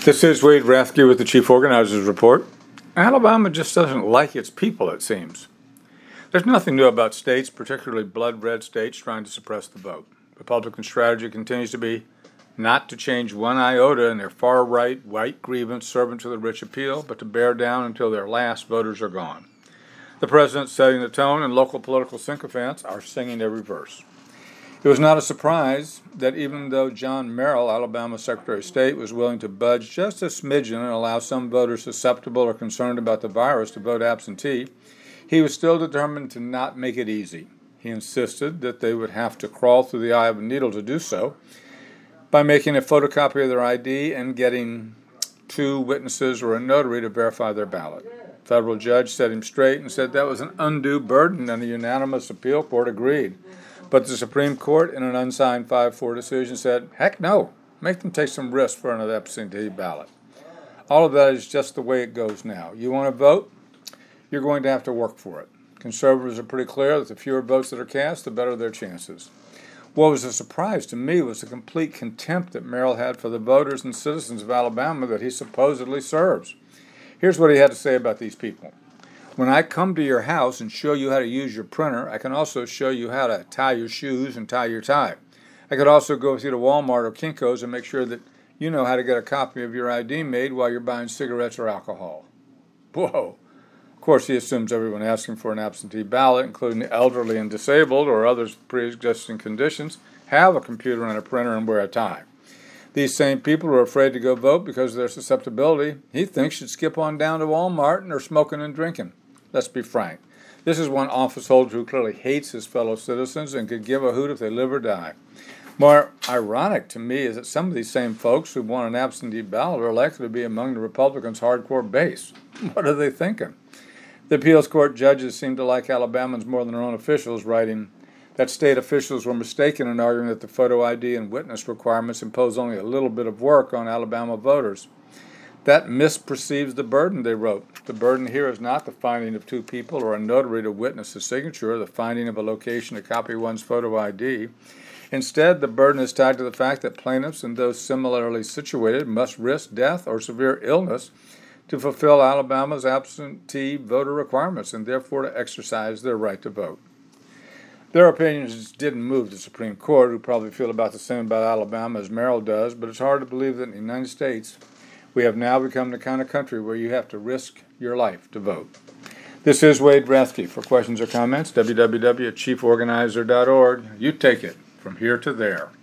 This is Wade Rathke with the Chief Organizers Report. Alabama just doesn't like its people, it seems. There's nothing new about states, particularly blood-red states, trying to suppress the vote. Republican strategy continues to be not to change one iota in their far-right, white grievance servant to the rich appeal, but to bear down until their last voters are gone. The president's setting the tone, and local political sycophants are singing every verse. It was not a surprise that even though John Merrill, Alabama Secretary of State, was willing to budge just a smidgen and allow some voters susceptible or concerned about the virus to vote absentee, he was still determined to not make it easy. He insisted that they would have to crawl through the eye of a needle to do so by making a photocopy of their ID and getting 2 witnesses or a notary to verify their ballot. A federal judge set him straight and said that was an undue burden, and a unanimous appeal court agreed. But the Supreme Court, in an unsigned 5-4 decision, said, heck no, make them take some risk for an absentee ballot. All of that is just the way it goes now. You want to vote? You're going to have to work for it. Conservatives are pretty clear that the fewer votes that are cast, the better their chances. What was a surprise to me was the complete contempt that Merrill had for the voters and citizens of Alabama that he supposedly serves. Here's what he had to say about these people. When I come to your house and show you how to use your printer, I can also show you how to tie your shoes and tie your tie. I could also go with you to Walmart or Kinko's and make sure that you know how to get a copy of your ID made while you're buying cigarettes or alcohol. Whoa. Of course, he assumes everyone asking for an absentee ballot, including the elderly and disabled or others with pre-existing conditions, have a computer and a printer and wear a tie. These same people who are afraid to go vote because of their susceptibility, he thinks should skip on down to Walmart and are smoking and drinking. Let's be frank. This is one office holder who clearly hates his fellow citizens and could give a hoot if they live or die. More ironic to me is that some of these same folks who want an absentee ballot are likely to be among the Republicans' hardcore base. What are they thinking? The appeals court judges seem to like Alabamans more than their own officials, writing that state officials were mistaken in arguing that the photo ID and witness requirements impose only a little bit of work on Alabama voters. That misperceives the burden, they wrote. The burden here is not the finding of 2 people or a notary to witness a signature or the finding of a location to copy one's photo ID. Instead, the burden is tied to the fact that plaintiffs and those similarly situated must risk death or severe illness to fulfill Alabama's absentee voter requirements and therefore to exercise their right to vote. Their opinions didn't move the Supreme Court, who probably feel about the same about Alabama as Merrill does, but it's hard to believe that in the United States, we have now become the kind of country where you have to risk your life to vote. This is Wade Rathke. For questions or comments, www.chieforganizer.org. You take it from here to there.